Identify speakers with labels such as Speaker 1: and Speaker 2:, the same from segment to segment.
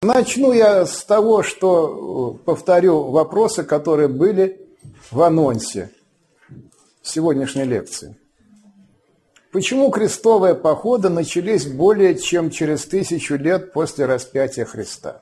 Speaker 1: Начну я с того, что повторю вопросы, которые были в анонсе сегодняшней лекции. Почему крестовые походы начались более чем через 1000 лет после распятия Христа?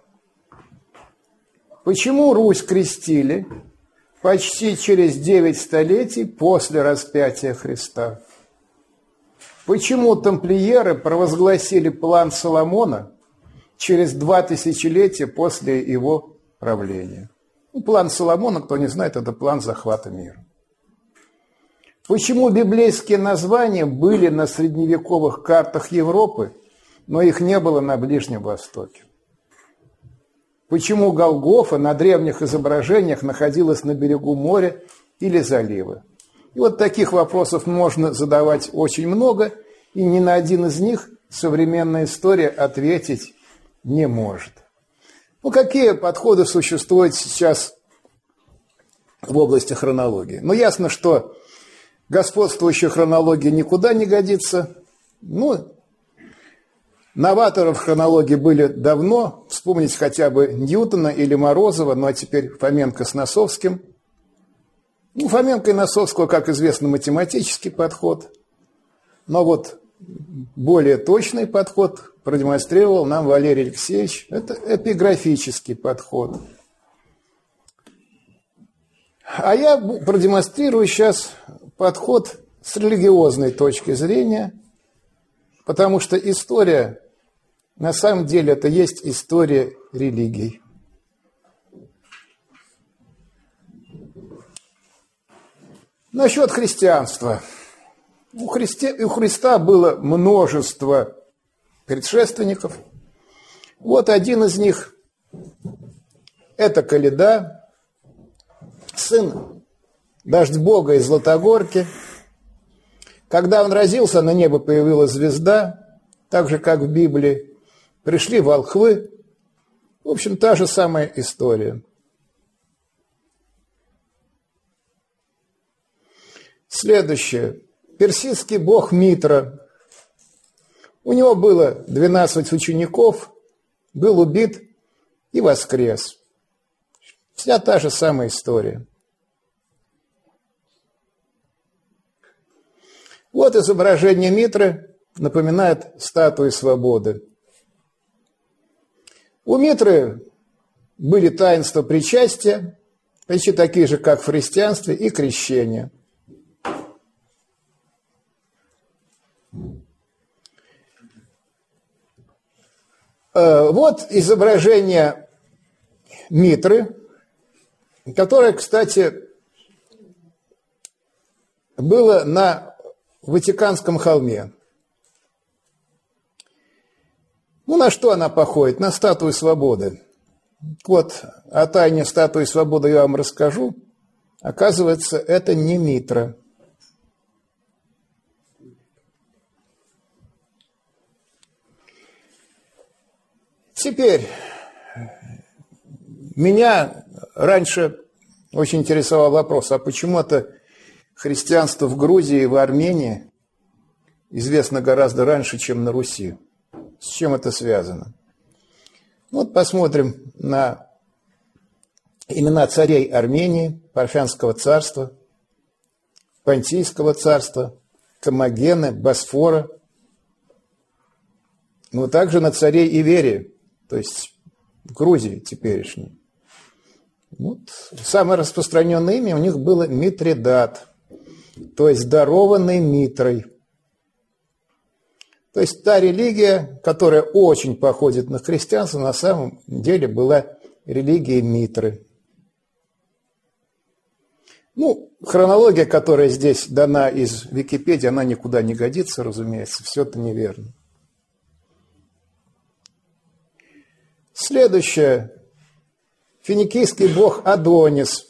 Speaker 1: Почему Русь крестили почти через 9 столетий после распятия Христа? Почему тамплиеры провозгласили план Соломона через 2 тысячелетия после его правления? План Соломона, кто не знает, это план захвата мира. Почему библейские названия были на средневековых картах Европы, но их не было на Ближнем Востоке? Почему Голгофа на древних изображениях находилась на берегу моря или залива? И вот таких вопросов можно задавать очень много, и ни на один из них современная история ответить не может. Какие подходы существуют сейчас в области хронологии? Ясно, что господствующая хронология никуда не годится. Новаторы в хронологии были давно. Вспомнить хотя бы Ньютона или Морозова, а теперь Фоменко с Носовским. Фоменко и Носовского, как известно, математический подход. Но более точный подход продемонстрировал нам Валерий Алексеевич. Это эпиграфический подход. А я продемонстрирую сейчас подход с религиозной точки зрения, потому что история, на самом деле, это есть история религий. Насчет христианства. У Христа было множество предшественников. Один из них – это Коляда, сын Дождь-бога из Златогорки. Когда он родился, на небо появилась звезда, так же, как в Библии. Пришли волхвы. В общем, та же самая история. Следующее. Персидский бог Митра. У него было 12 учеников, был убит и воскрес. Вся та же самая история. Изображение Митры напоминает статую свободы. У Митры были таинства причастия, почти такие же, как в христианстве, и крещения. Изображение Митры, которое, кстати, было на Ватиканском холме. На что она походит? На статую свободы. О тайне статуи свободы я вам расскажу. Оказывается, это не Митра. Теперь, меня раньше очень интересовал вопрос, а почему это христианство в Грузии и в Армении известно гораздо раньше, чем на Руси? С чем это связано? Посмотрим на имена царей Армении, Парфянского царства, Понтийского царства, Комагены, Босфора, также на царей Иверии, то есть Грузии теперешней. Самое распространенное имя у них было Митридат, то есть дарованный Митрой. То есть та религия, которая очень походит на христианство, на самом деле была религией Митры. Хронология, которая здесь дана из Википедии, она никуда не годится, разумеется, все это неверно. Следующее. Финикийский бог Адонис.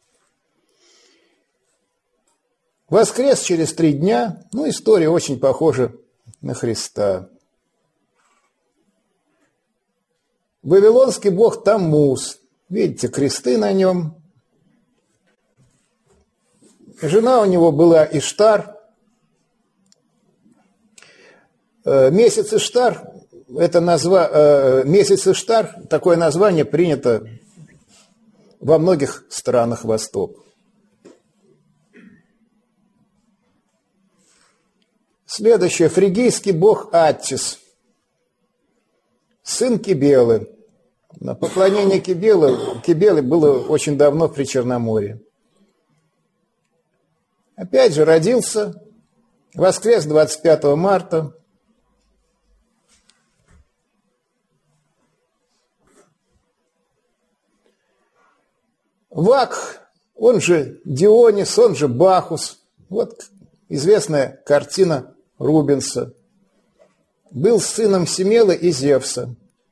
Speaker 1: Воскрес через 3 дня. История очень похожа на Христа. Вавилонский бог Таммуз. Видите, кресты на нем. Жена у него была Иштар. Месяц Иштар это месяц Иштар, такое название принято во многих странах Востока. Следующее. Фригийский бог Аттис, сын Кибелы. Поклонение Кибелы было очень давно при Черноморье. Опять же, родился, воскрес 25 марта. Вакх, он же Дионис, он же Бахус. Вот известная картина Рубенса. Был сыном Семелы и Зевса.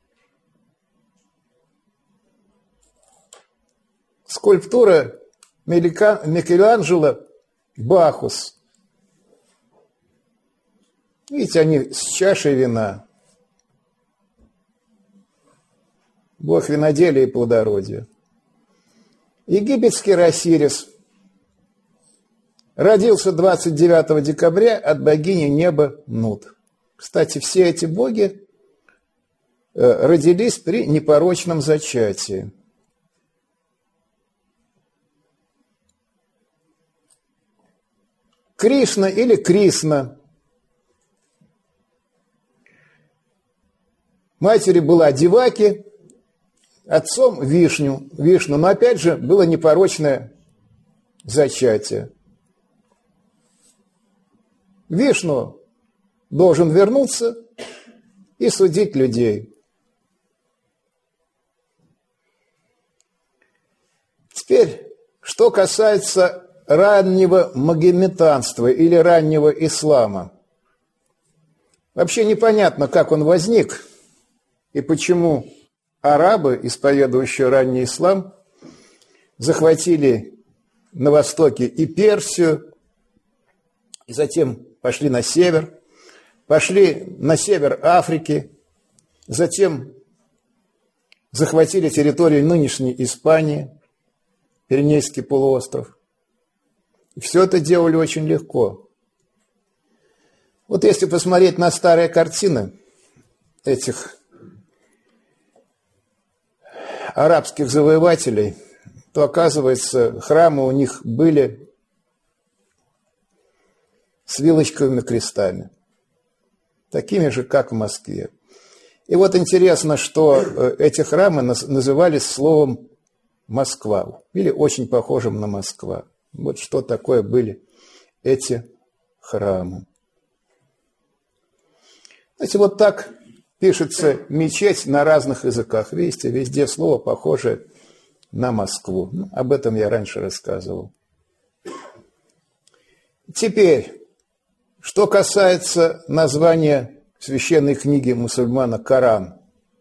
Speaker 1: Скульптура Микеланджело Бахус. Видите, они с чашей вина. Бог виноделия и плодородия. Египетский Осирис родился 29 декабря от богини неба Нут. Кстати, все эти боги родились при непорочном зачатии. Кришна или Крисна. Матери была Деваки, отцом Вишну. Но опять же было непорочное зачатие. Вишну должен вернуться и судить людей. Теперь, что касается раннего магометанства или раннего ислама. Вообще непонятно, как он возник и почему арабы, исповедующие ранний ислам, захватили на востоке и Персию, и затем пошли на север Африки, затем захватили территорию нынешней Испании, Пиренейский полуостров. И все это делали очень легко. Вот если посмотреть на старые картины этих арабских завоевателей, то, оказывается, храмы у них были с вилочковыми крестами, такими же, как в Москве. И вот интересно, что эти храмы назывались словом «Москва» или очень похожим на «Москва». Вот что такое были эти храмы. Знаете, вот так пишется мечеть на разных языках. Видите, везде слово похожее на Москву. Ну, об этом я раньше рассказывал. Теперь, что касается названия священной книги мусульмана Коран.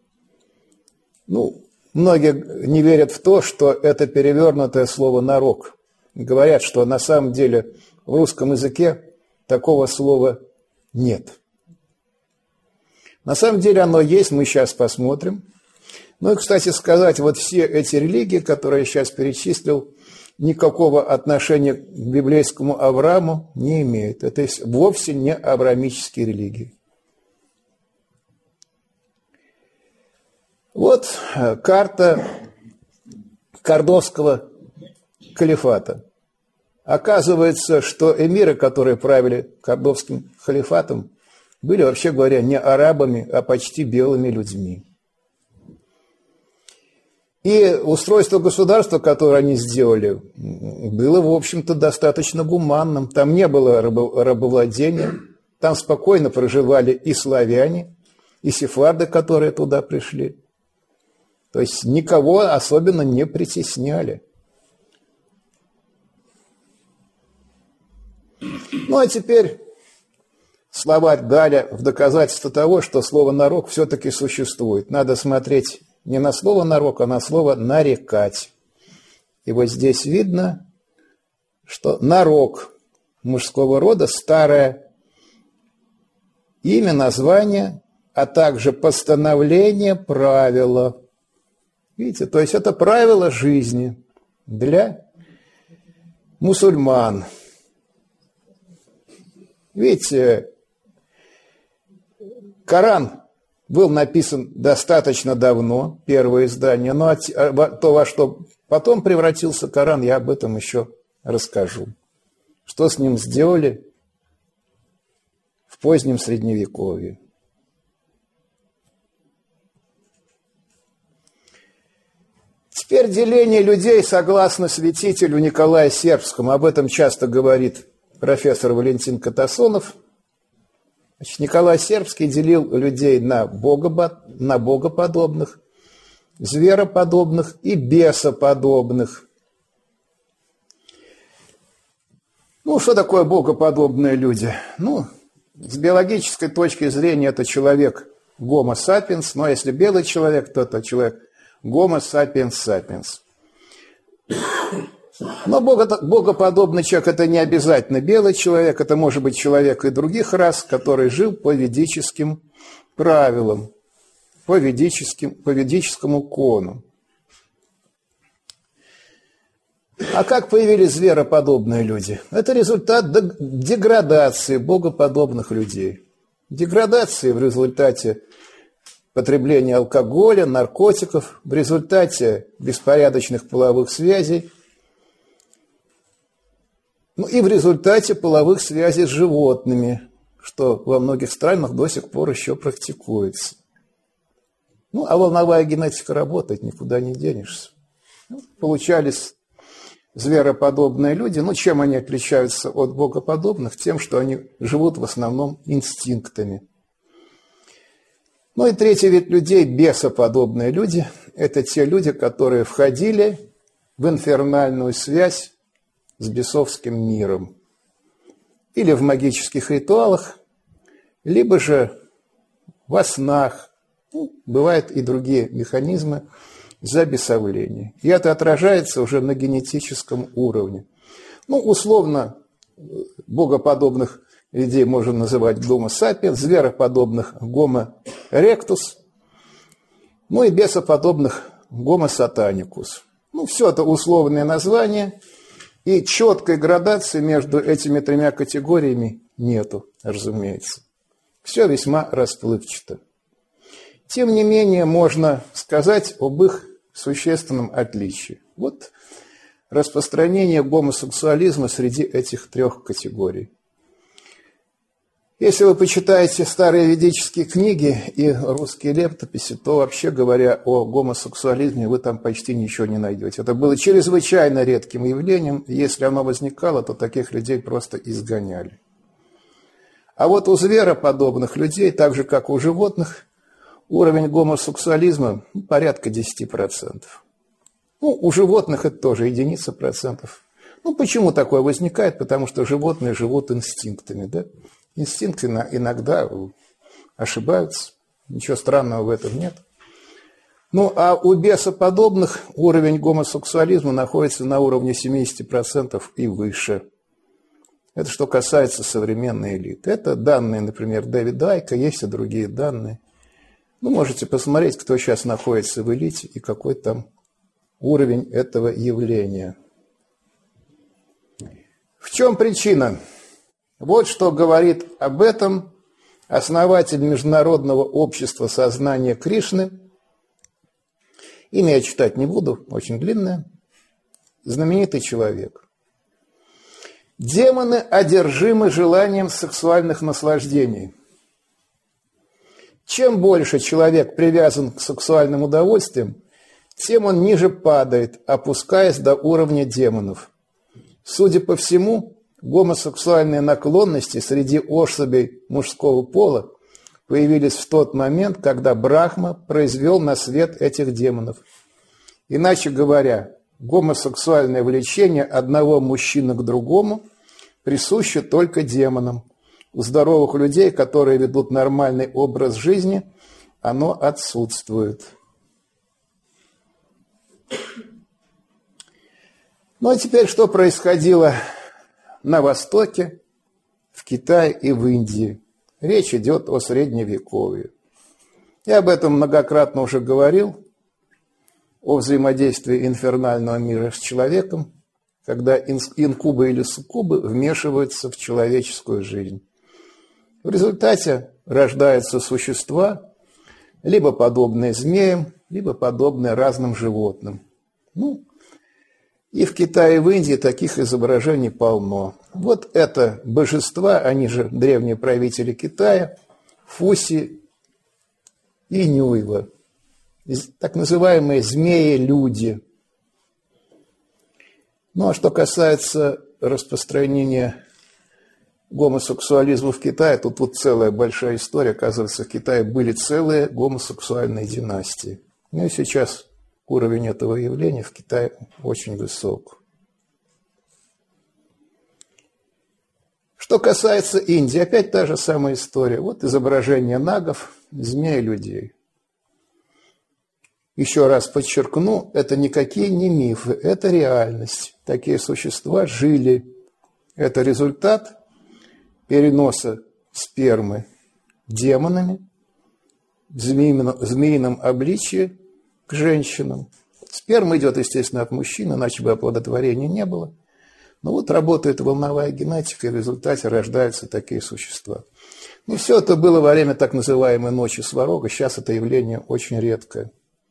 Speaker 1: Ну, многие не верят в то, что это перевернутое слово «нарок». Говорят, что на самом деле в русском языке такого слова нет. На самом деле оно есть, мы сейчас посмотрим. Ну и, кстати сказать, вот все эти религии, которые я сейчас перечислил, никакого отношения к библейскому Аврааму не имеют. Это вовсе не авраамические религии. Вот карта Кордовского халифата. Оказывается, что эмиры, которые правили Кордовским халифатом, были, вообще говоря, не арабами, а почти белыми людьми. И устройство государства, которое они сделали, было, в общем-то, достаточно гуманным. Там не было рабовладения, там спокойно проживали и славяне, и сефарды, которые туда пришли. То есть никого особенно не притесняли. Ну, а теперь словарь Галя в доказательство того, что слово «нарок» все-таки существует. Надо смотреть не на слово «нарок», а на слово «нарекать». И вот здесь видно, что нарок мужского рода – старое имя, название, а также постановление, правила. Видите, то есть это правило жизни для мусульман. Видите, Коран был написан достаточно давно, первое издание, но то, во что потом превратился Коран, я об этом еще расскажу. Что с ним сделали в позднем Средневековье. Теперь деление людей согласно святителю Николаю Сербскому. Об этом часто говорит профессор Валентин Катасонов. Значит, Николай Сербский делил людей на богоподобных, звероподобных и бесоподобных. Ну, что такое богоподобные люди? Ну, с биологической точки зрения это человек Homo sapiens, но если белый человек, то это человек Homo sapiens sapiens. Но богоподобный человек – это не обязательно белый человек, это может быть человек и других рас, который жил по ведическим правилам, по ведическому кону. А как появились звероподобные люди? Это результат деградации богоподобных людей. Деградации в результате потребления алкоголя, наркотиков, в результате беспорядочных половых связей, ну и в результате половых связей с животными, что во многих странах до сих пор еще практикуется. Ну, а волновая генетика работает, никуда не денешься. Ну, получались звероподобные люди. Ну, чем они отличаются от богоподобных? Тем, что они живут в основном инстинктами. Ну и третий вид людей, бесоподобные люди, это те люди, которые входили в инфернальную связь с бесовским миром. Или в магических ритуалах, либо же во снах. Ну, бывают и другие механизмы забесовления. И это отражается уже на генетическом уровне. Ну, условно, богоподобных людей можно называть Homo sapiens, звероподобных Homo erectus, ну и бесоподобных Homo satanicus. Ну, все это условные названия, и четкой градации между этими тремя категориями нету, разумеется. Все весьма расплывчато. Тем не менее, можно сказать об их существенном отличии. Вот распространение гомосексуализма среди этих трех категорий. Если вы почитаете старые ведические книги и русские летописи, то, вообще говоря, о гомосексуализме вы там почти ничего не найдете. Это было чрезвычайно редким явлением. Если оно возникало, то таких людей просто изгоняли. А вот у звероподобных людей, так же, как у животных, уровень гомосексуализма порядка 10%. Ну, у животных это тоже единица процентов. Ну, почему такое возникает? Потому что животные живут инстинктами, да? Инстинкты иногда ошибаются, ничего странного в этом нет. Ну, а у бесоподобных уровень гомосексуализма находится на уровне 70% и выше. Это что касается современной элиты. Это данные, например, Дэвида Айка, есть и другие данные. Ну, можете посмотреть, кто сейчас находится в элите и какой там уровень этого явления. В чем причина? Вот что говорит об этом основатель Международного общества сознания Кришны. Имя я читать не буду, очень длинное. Знаменитый человек. Демоны одержимы желанием сексуальных наслаждений. Чем больше человек привязан к сексуальным удовольствиям, тем он ниже падает, опускаясь до уровня демонов. Судя по всему, гомосексуальные наклонности среди особей мужского пола появились в тот момент, когда Брахма произвел на свет этих демонов. Иначе говоря, гомосексуальное влечение одного мужчины к другому присуще только демонам. У здоровых людей, которые ведут нормальный образ жизни, оно отсутствует. Ну а теперь что происходило на Востоке, в Китае и в Индии? Речь идет о Средневековье. Я об этом многократно уже говорил, о взаимодействии инфернального мира с человеком, когда инкубы или суккубы вмешиваются в человеческую жизнь. В результате рождаются существа, либо подобные змеям, либо подобные разным животным. Ну, и в Китае, и в Индии таких изображений полно. Вот это божества, они же древние правители Китая, Фуси и Нюйва, так называемые змеи-люди. Ну, а что касается распространения гомосексуализма в Китае, тут вот целая большая история. Оказывается, в Китае были целые гомосексуальные династии. Ну и сейчас уровень этого явления в Китае очень высок. Что касается Индии, опять та же самая история. Вот изображение нагов, змей-людей. Еще раз подчеркну, это никакие не мифы, это реальность. Такие существа жили. Это результат переноса спермы демонами в змеином обличье к женщинам. Сперма идет, естественно, от мужчин, иначе бы оплодотворения не было. Но вот работает волновая генетика, и в результате рождаются такие существа. Ну, все это было во время так называемой ночи Сварога. Сейчас это явление очень редкое.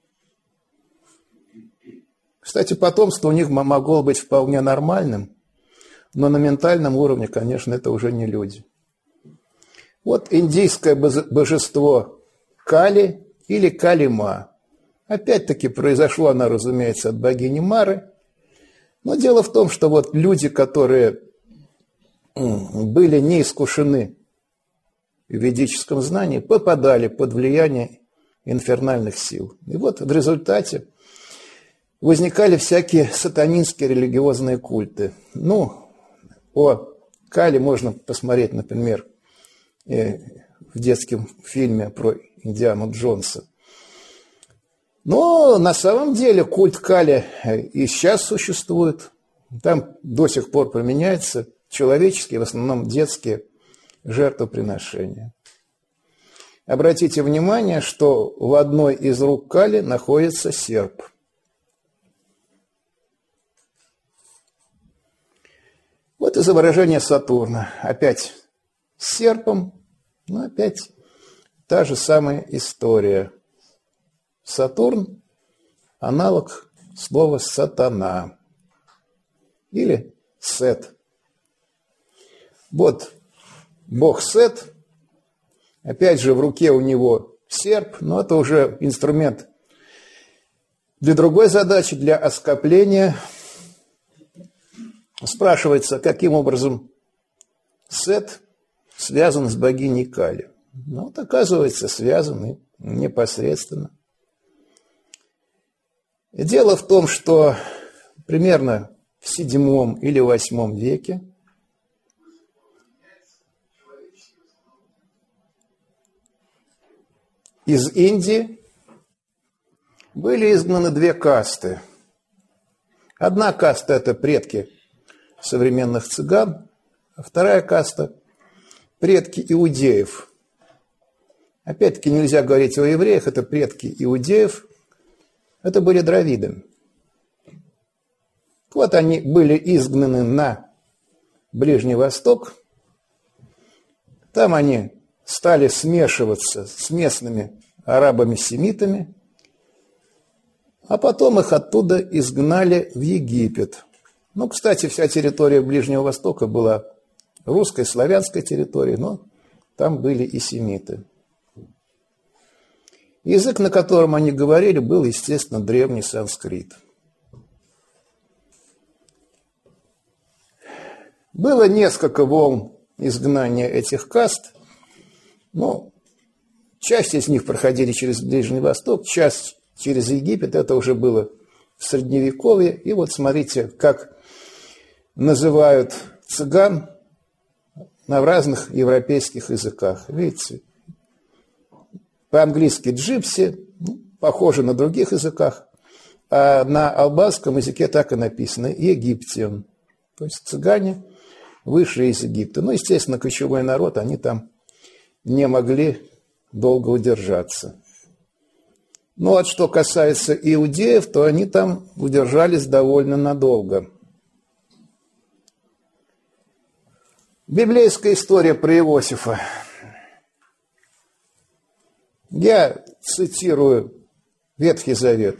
Speaker 1: Кстати, потомство у них могло быть вполне нормальным, но на ментальном уровне, конечно, это уже не люди. Вот индийское божество Кали или Кали-ма. Опять-таки произошло оно, разумеется, от богини Мары. Но дело в том, что вот люди, которые были не искушены в ведическом знании, попадали под влияние инфернальных сил. И вот в результате возникали всякие сатанинские религиозные культы. Ну, о Кали можно посмотреть, например, в детском фильме про Индиану Джонса. Но на самом деле культ Кали и сейчас существует. Там до сих пор применяются человеческие, в основном детские жертвоприношения. Обратите внимание, что в одной из рук Кали находится серп. Вот изображение Сатурна. Опять с серпом, но опять та же самая история. Сатурн – аналог слова «сатана» или «сет». Вот бог Сет, опять же в руке у него серп, но это уже инструмент для другой задачи, для оскопления. Спрашивается, каким образом Сет связан с богиней Кали. Ну, вот оказывается, связан и непосредственно. Дело в том, что примерно в VII или VIII веке из Индии были изгнаны две касты. Одна каста – это предки современных цыган, а вторая каста – предки иудеев. Опять-таки нельзя говорить о евреях, это предки иудеев. Это были дравиды. Вот они были изгнаны на Ближний Восток. Там они стали смешиваться с местными арабами-семитами, а потом их оттуда изгнали в Египет. Ну, кстати, вся территория Ближнего Востока была русской, славянской территорией, но там были и семиты. Язык, на котором они говорили, был, естественно, древний санскрит. Было несколько волн изгнания этих каст, но часть из них проходили через Ближний Восток, часть через Египет, это уже было в Средневековье. И вот смотрите, как называют цыган на разных европейских языках. Видите? По-английски джипси, похоже на других языках, а на албанском языке так и написано египтян. То есть цыгане вышли из Египта. Ну, естественно, кочевой народ, они там не могли долго удержаться. Ну, вот что касается иудеев, то они там удержались довольно надолго. Библейская история про Иосифа. Я цитирую Ветхий Завет.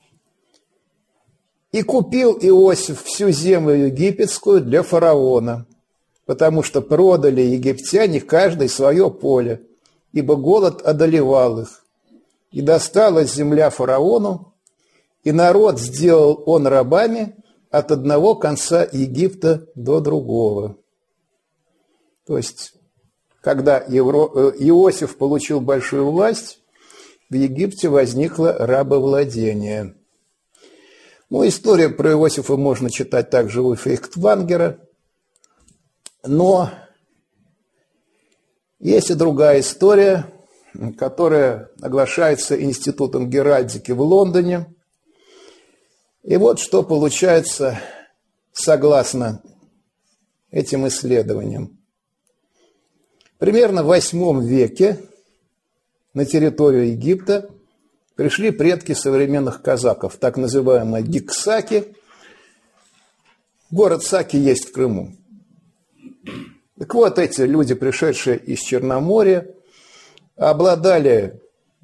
Speaker 1: «И купил Иосиф всю землю египетскую для фараона, потому что продали египтяне каждый свое поле, ибо голод одолевал их. И досталась земля фараону, и народ сделал он рабами от одного конца Египта до другого». То есть, когда Иосиф получил большую власть, в Египте возникло рабовладение. Ну, историю про Иосифа можно читать также у Фейхтвангера, но есть и другая история, которая оглашается Институтом геральдики в Лондоне. И вот что получается согласно этим исследованиям. Примерно в VIII веке на территорию Египта пришли предки современных казаков, так называемые гиксаки. Город Саки есть в Крыму. Так вот, эти люди, пришедшие из Черноморья, обладали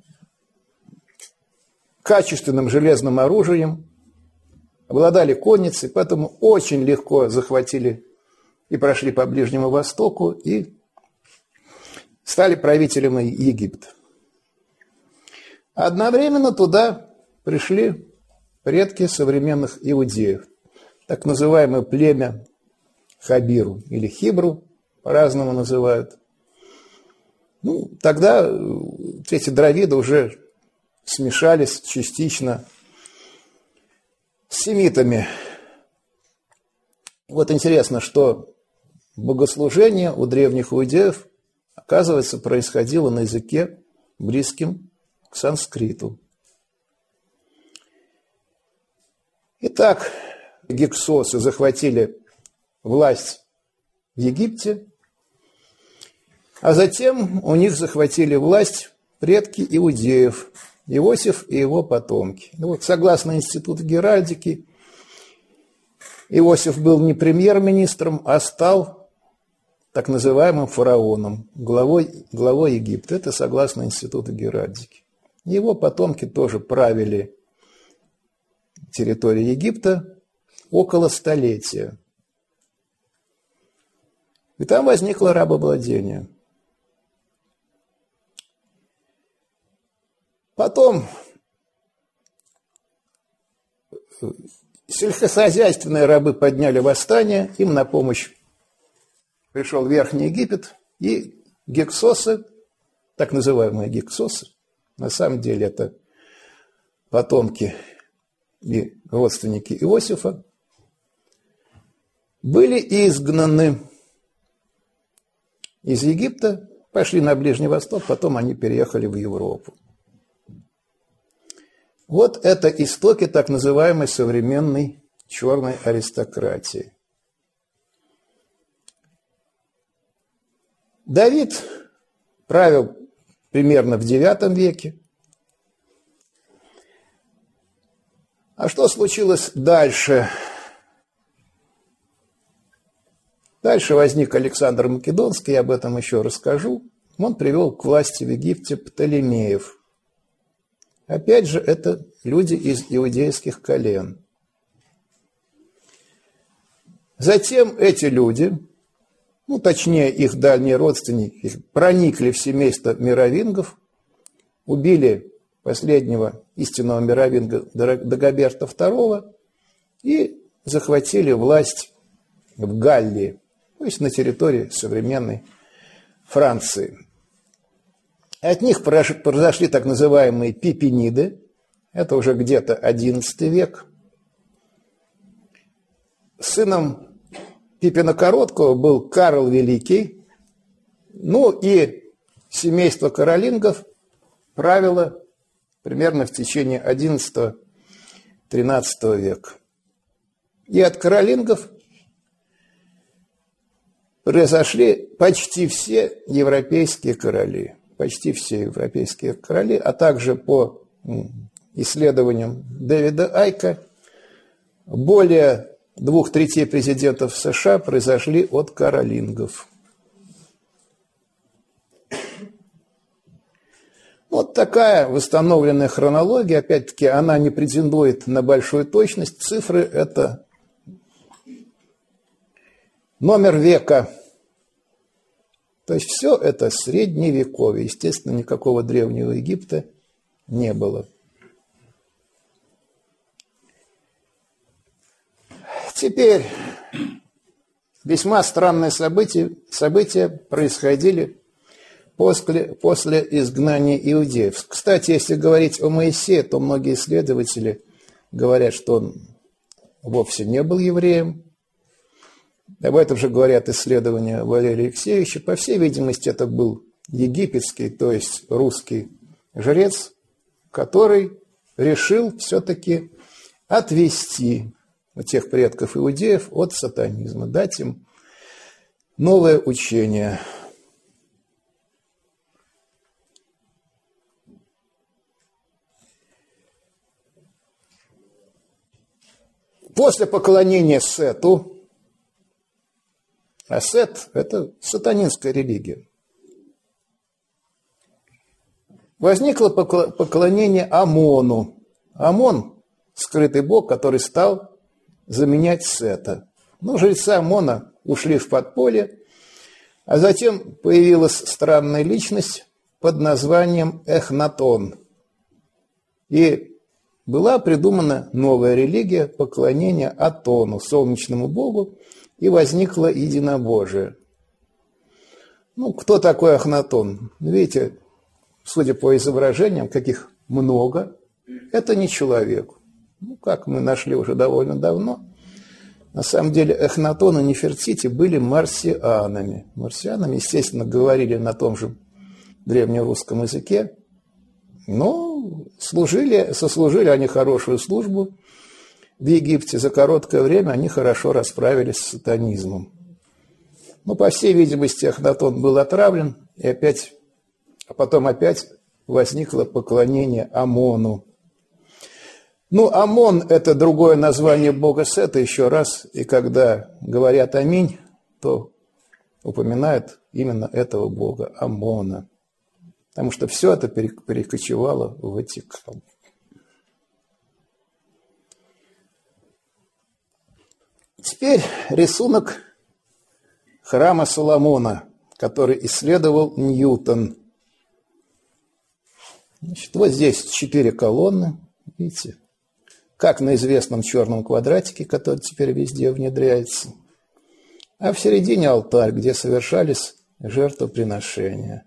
Speaker 1: качественным железным оружием, обладали конницей, поэтому очень легко захватили и прошли по Ближнему Востоку и стали правителями Египта. Одновременно туда пришли предки современных иудеев, так называемое племя Хабиру или Хибру, по-разному называют. Ну, тогда эти дравиды уже смешались частично с семитами. Вот интересно, что богослужение у древних иудеев, оказывается, происходило на языке, близким к санскриту. Итак, гиксосы захватили власть в Египте, а затем у них захватили власть предки иудеев, Иосиф и его потомки. Ну вот, согласно Институту геральдики, Иосиф был не премьер-министром, а стал так называемым фараоном, главой Египта. Это согласно Институту геральдики. Его потомки тоже правили территорией Египта около столетия. И там возникло рабовладение. Потом сельскохозяйственные рабы подняли восстание, им на помощь пришел Верхний Египет, и гиксосы, так называемые гиксосы, на самом деле это потомки и родственники Иосифа, были изгнаны из Египта, пошли на Ближний Восток, потом они переехали в Европу. Вот это истоки так называемой современной черной аристократии. Давид правил примерно в IX веке. А что случилось дальше? Дальше возник Александр Македонский, я об этом еще расскажу. Он привел к власти в Египте Птолемеев. Опять же, это люди из иудейских колен. Затем эти люди, ну, точнее, их дальние родственники, проникли в семейство мировингов, убили последнего истинного мировинга Дагоберта II и захватили власть в Галлии, то есть на территории современной Франции. От них произошли так называемые пипиниды, это уже где-то XI век. Сыном Пипина Короткого был Карл Великий, ну и семейство каролингов правило примерно в течение XI-XIII века. И от каролингов произошли почти все европейские короли. Почти все европейские короли, а также по исследованиям Дэвида Айка, более 2/3 президентов США произошли от каролингов. Вот такая восстановленная хронология. Опять-таки, она не претендует на большую точность. Цифры – это номер века. То есть все это средневековье. Естественно, никакого Древнего Египта не было. Теперь весьма странные события происходили после изгнания иудеев. Кстати, если говорить о Моисее, то многие исследователи говорят, что он вовсе не был евреем. Об этом же говорят исследования Валерия Алексеевича. По всей видимости, это был египетский, то есть русский жрец, который решил все-таки отвести тех предков иудеев от сатанизма, дать им новое учение. После поклонения Сету, а Сет – это сатанинская религия, возникло поклонение Амону. Амон – скрытый бог, который стал заменять Сета. Но жрецы Амона ушли в подполье, а затем появилась странная личность под названием Эхнатон. И была придумана новая религия поклонения Атону, солнечному богу, и возникло единобожие. Ну, кто такой Эхнатон? Видите, судя по изображениям, каких много, это не человек. Ну, как мы нашли уже довольно давно, на самом деле Эхнатон и Нефертити были марсианами. Марсианами, естественно, говорили на том же древнерусском языке, но сослужили они хорошую службу в Египте. За короткое время они хорошо расправились с сатанизмом. Но, по всей видимости, Эхнатон был отравлен, а потом опять возникло поклонение Амону. Ну, Амон – это другое название бога Сета, еще раз, и когда говорят «Аминь», то упоминают именно этого бога, Амона. Потому что все это перекочевало в Ватикан. Теперь рисунок храма Соломона, который исследовал Ньютон. Значит, вот здесь 4 колонны, видите, как на известном черном квадратике, который теперь везде внедряется. А в середине алтарь, где совершались жертвоприношения.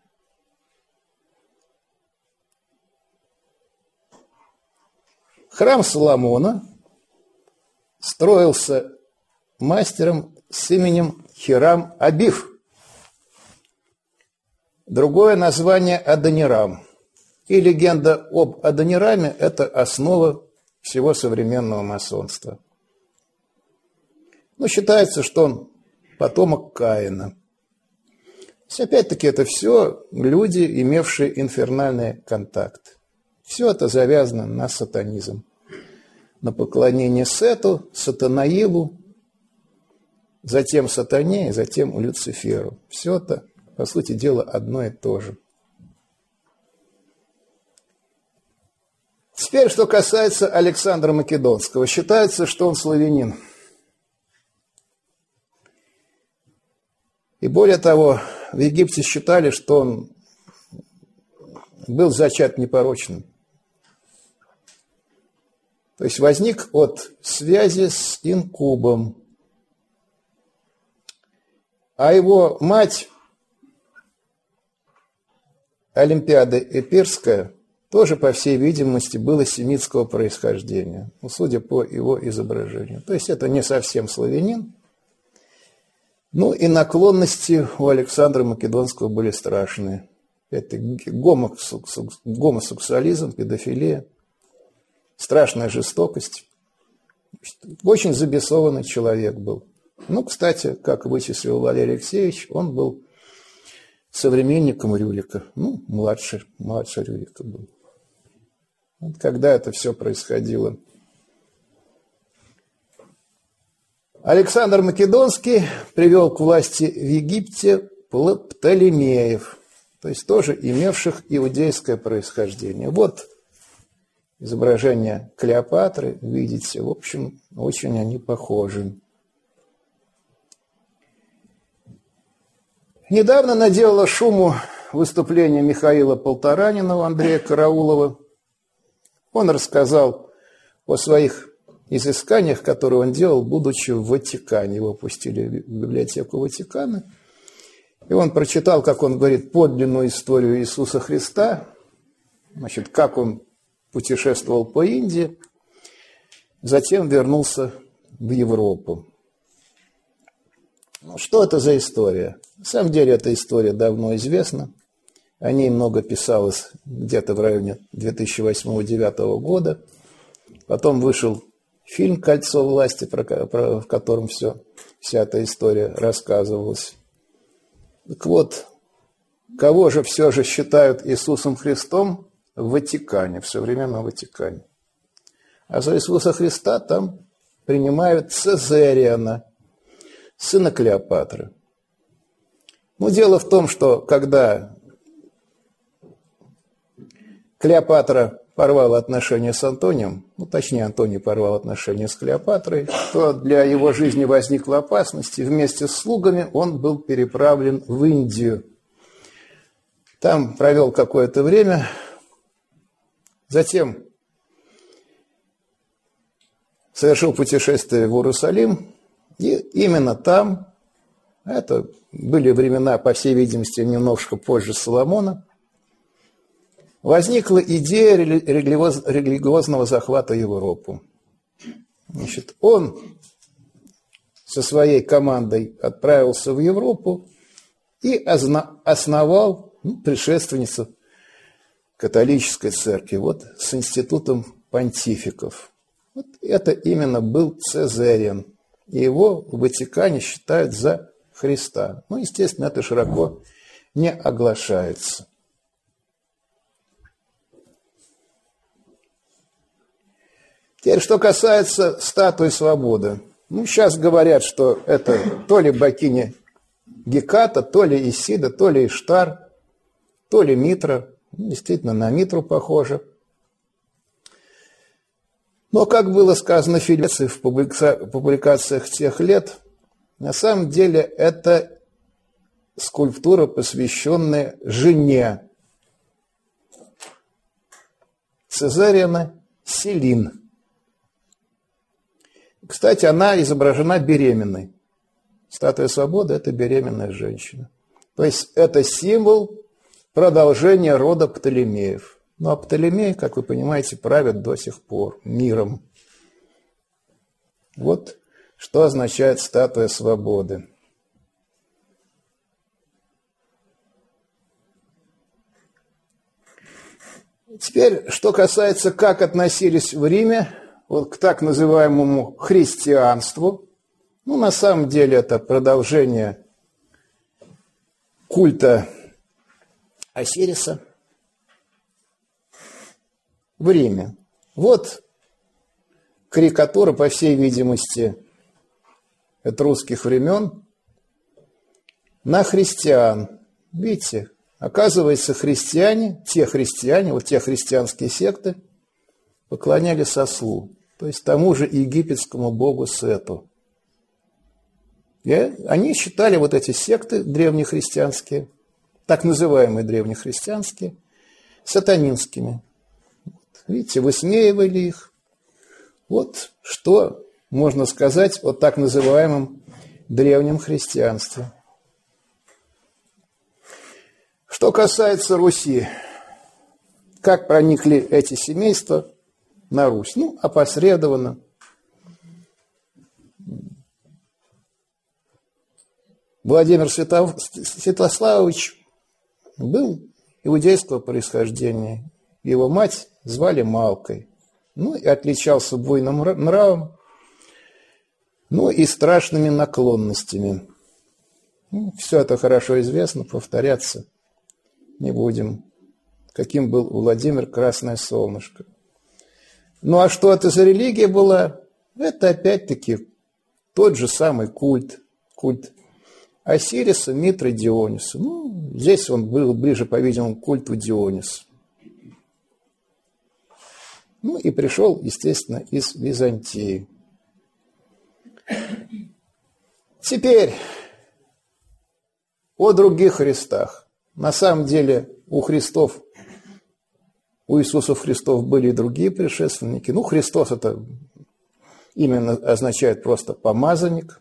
Speaker 1: Храм Соломона строился мастером с именем Хирам Абиф. Другое название Адонирам. И легенда об Адонираме – это основа всего современного масонства. Но считается, что он потомок Каина. То есть, опять-таки, это все люди, имевшие инфернальный контакт. Все это завязано на сатанизм. На поклонение Сету, Сатанаилу, затем Сатане, и затем Люциферу. Все это, по сути дела, одно и то же. Теперь, что касается Александра Македонского. Считается, что он славянин. И более того, в Египте считали, что он был зачат непорочным. То есть возник от связи с инкубом. А его мать, Олимпиада Эпирская, тоже, по всей видимости, была семитского происхождения, ну, судя по его изображению. То есть это не совсем славянин. Ну и наклонности у Александра Македонского были страшные. Это гомосексуализм, педофилия, страшная жестокость. Очень забесованный человек был. Ну, кстати, как вычислил Валерий Алексеевич, он был современником Рюрика. Ну, младше Рюрика был. Вот когда это все происходило. Александр Македонский привел к власти в Египте Птолемеев. то есть тоже имевших иудейское происхождение. Вот изображение Клеопатры, видите, в общем, очень они похожи. Недавно наделало шуму выступление Михаила Полторанина, Андрея Караулова. Он рассказал о своих изысканиях, которые он делал, будучи в Ватикане. Его пустили в библиотеку Ватикана. И он прочитал, как он говорит, подлинную историю Иисуса Христа, значит, как он путешествовал по Индии, затем вернулся в Европу. Ну, что это за история? На самом деле, эта история давно известна. О ней много писалось где-то в районе 2008-2009 года. Потом вышел фильм «Кольцо власти», в котором вся эта история рассказывалась. Так вот, кого же все же считают Иисусом Христом в Ватикане, в современном Ватикане? А за Иисуса Христа там принимают Цезариана, сына Клеопатры. Но дело в том, что когда Клеопатра порвала отношения с Антонием, ну, точнее, Антоний порвал отношения с Клеопатрой, то для его жизни возникла опасность, и вместе с слугами он был переправлен в Индию. Там провел какое-то время, затем совершил путешествие в Иерусалим, и именно там, это были времена, по всей видимости, немножко позже Соломона, возникла идея религиозного захвата Европы. Значит, он со своей командой отправился в Европу и основал предшественницу католической церкви, вот с институтом понтификов. Вот это именно был Цезариан. И его в Ватикане считают за Христа. Ну, естественно, это широко не оглашается. Теперь, что касается статуи свободы. Ну, сейчас говорят, что это то ли богиня Геката, то ли Исида, то ли Иштар, то ли Митра. Действительно, на Митру похоже. Но, как было сказано в фильме, в публикациях тех лет, на самом деле это скульптура, посвященная жене Цезариана Селин. Кстати, она изображена беременной. Статуя свободы – это беременная женщина. То есть это символ продолжения рода Птолемеев. Ну, а Птолемеи, как вы понимаете, правят до сих пор миром. Вот что означает статуя свободы. Теперь, что касается, как относились в Риме вот к так называемому христианству. Ну, на самом деле, это продолжение культа Осириса в Риме. Вот карикатура, по всей видимости, этрусских времен на христиан. Видите, оказывается, христиане, вот те христианские секты, поклонялись ослу, то есть тому же египетскому богу Сету. И они считали вот эти секты древнехристианские, так называемые древнехристианские, сатанинскими. Видите, высмеивали их. Вот что можно сказать о так называемом древнем христианстве. Что касается Руси, как проникли эти семейства на Русь? Ну, опосредованно. Владимир Святославович был иудейского происхождения. Его мать звали Малкой. Ну, и отличался буйным нравом, ну, и страшными наклонностями. Ну, все это хорошо известно, повторяться не будем. Каким был Владимир Красное Солнышко. Ну, а что это за религия была? Это, опять-таки, тот же самый культ Осириса, Митры, Диониса. Ну, здесь он был ближе, по-видимому, к культу Диониса. Ну и пришел, естественно, из Византии. Теперь о других Христах. На самом деле у Иисусов Христов были и другие предшественники. Ну, Христос это именно означает просто помазанник.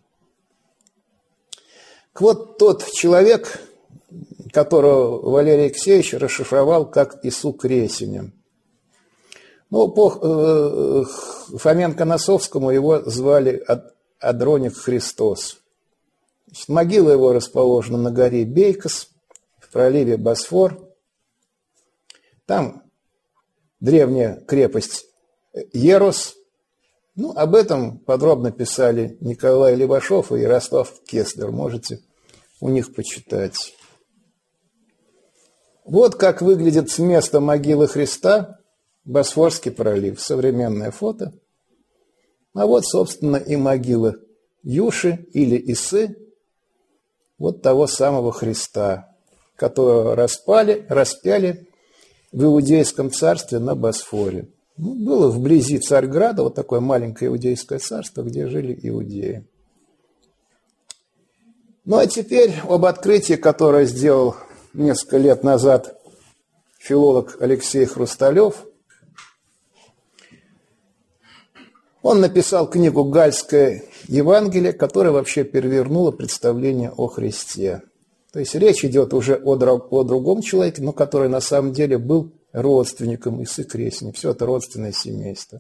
Speaker 1: Вот тот человек, которого Валерий Алексеевич расшифровал как Ису Кресиня. Ну, по Фоменко-Носовскому его звали Адроник Христос. Значит, могила его расположена на горе Бейкос, в проливе Босфор. Там древняя крепость Ерос. Ну, об этом подробно писали Николай Левашов и Ярослав Кеслер. Можете у них почитать. Вот как выглядит с места могилы Христа Босфорский пролив. Современное фото. А вот, собственно, и могила Юши или Исы, вот того самого Христа, которого распяли в Иудейском царстве на Босфоре. Ну, было вблизи Царьграда вот такое маленькое иудейское царство, где жили иудеи. Ну, а теперь об открытии, которое сделал несколько лет назад филолог Алексей Хрусталев. Он написал книгу «Гальское Евангелие», которая вообще перевернула представление о Христе. То есть речь идет уже о другом человеке, но который на самом деле был родственником Исы Кресни. Все это родственное семейство.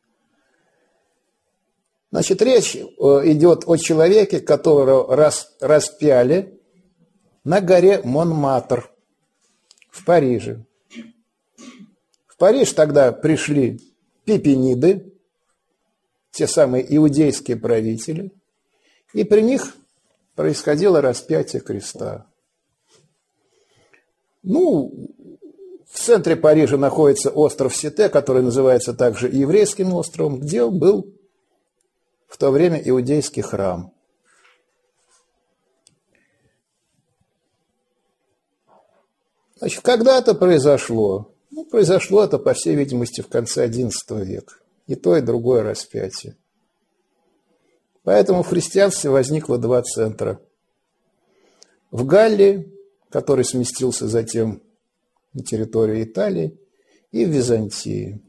Speaker 1: Значит, речь идет о человеке, которого распяли на горе Монмартр в Париже. В Париж тогда пришли пипениды, те самые иудейские правители, и при них происходило распятие креста. Ну, в центре Парижа находится остров Сите, который называется также еврейским островом, где был в то время иудейский храм. Значит, когда это произошло? Ну, произошло это, по всей видимости, в конце XI века. И то, и другое распятие. Поэтому в христианстве возникло два центра. В Галлии, который сместился затем на территорию Италии, и в Византии.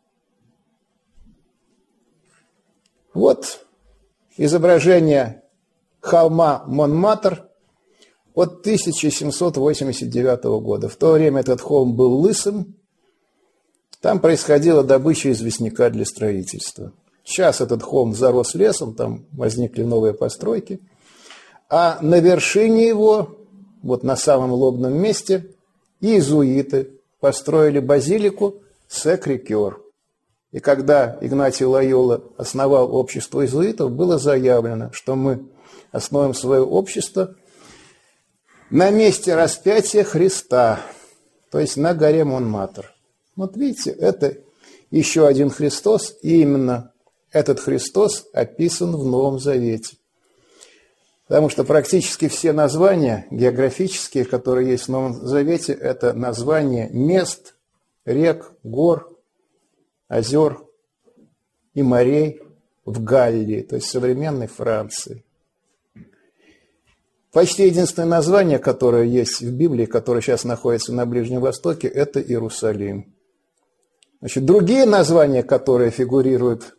Speaker 1: Вот изображение холма Монмартр от 1789 года. В то время этот холм был лысым. Там происходила добыча известняка для строительства. Сейчас этот холм зарос лесом, там возникли новые постройки. А на вершине его, вот на самом лобном месте, иезуиты построили базилику Сакрэ-Кёр. И когда Игнатий Лойола основал общество иезуитов, было заявлено, что мы основываем свое общество на месте распятия Христа, то есть на горе Монмартр. Вот видите, это еще один Христос, и именно этот Христос описан в Новом Завете. Потому что практически все названия географические, которые есть в Новом Завете, это названия мест, рек, гор, озер и морей в Галлии, то есть современной Франции. Почти единственное название, которое есть в Библии, которое сейчас находится на Ближнем Востоке, это Иерусалим. Значит, другие названия, которые фигурируют